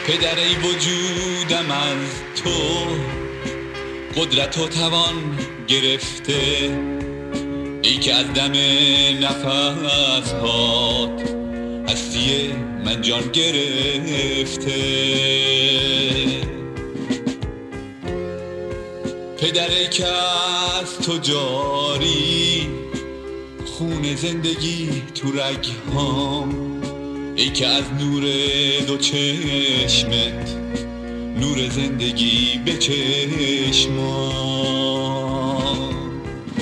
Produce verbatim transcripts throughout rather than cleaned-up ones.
پدر ای وجودم از تو قدرت و توان گرفته، ای که از دم نفس هات هستی من جان گرفته. پدر ای که از تو جاری خون زندگی تو رگهام، ای که از نور دو چشمت نور زندگی به چشمام.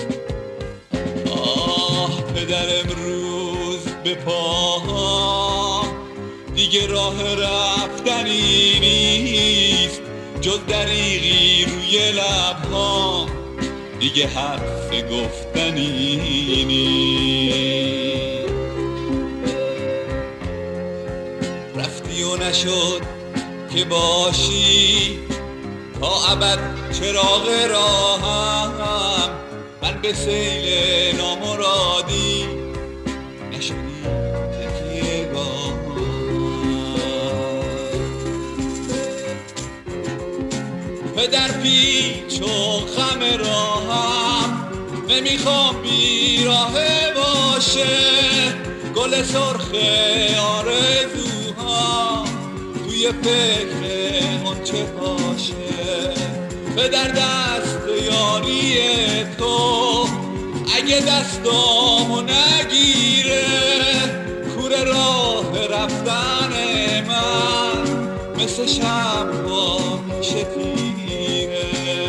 آه پدر امروز به پاهام دیگه راه رفتنی نیست، جز دریغی روی لبهام دیگه حرف گفتنی نیست. رفتی و نشد که باشی تا ابد چراغ راهم، من به سیل نامرادی نشدی تکیه گاهم. پدر پیچ و خم راهم نمیخوام بیراهه باشه، گل سرخ آرزوها توی فکر غنچه باشه. پدر دست یاری تو اگه دستامو نگیره، کوره راه رفتن من مثل شمع میشه تیره.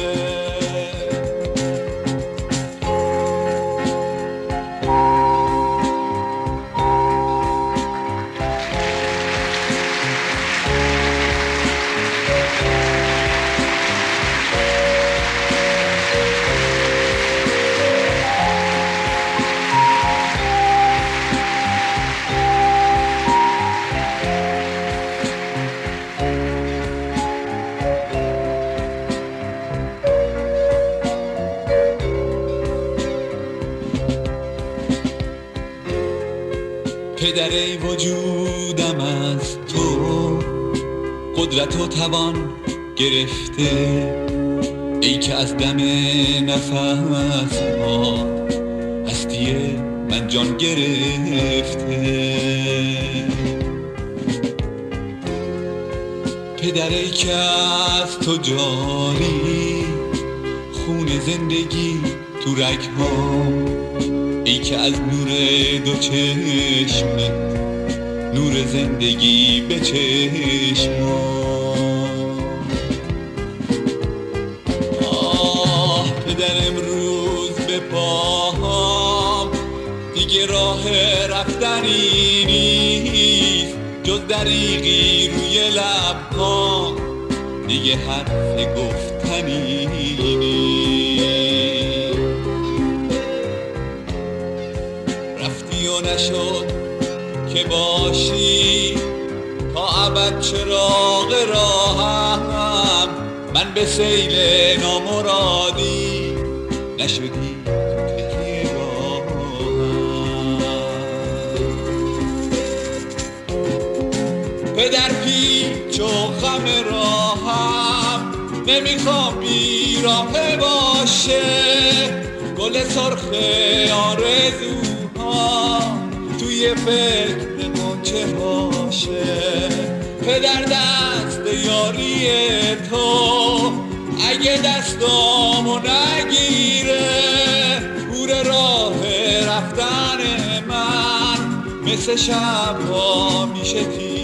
پدر ای وجودم از تو قدرت و توان گرفته، ای که از دم نفس ها هستی من جان گرفته. پدر ای که از تو جاری خون زندگی تو رگهام، ای که از نور دو چشمت نور زندگی به چشمام. آه پدر امروز به پاهام دیگه راه رفتنی نیست، جز دریغی روی لبهام دیگه حرف گفتنی نیست. رفتی و نشد که باشی تا ابد چراغ راهم، من به سیل نامرادی نشدی تکیه گاهم. پدر پیچ و خم راهم نمیخوام بیراهه باشه، گل سرخ آرزوها توی فکر غنچه باشه. پدر دست یاری تو اگه دستامو نگیره، کوره راه رفتن من مثل شبها میشه تیره.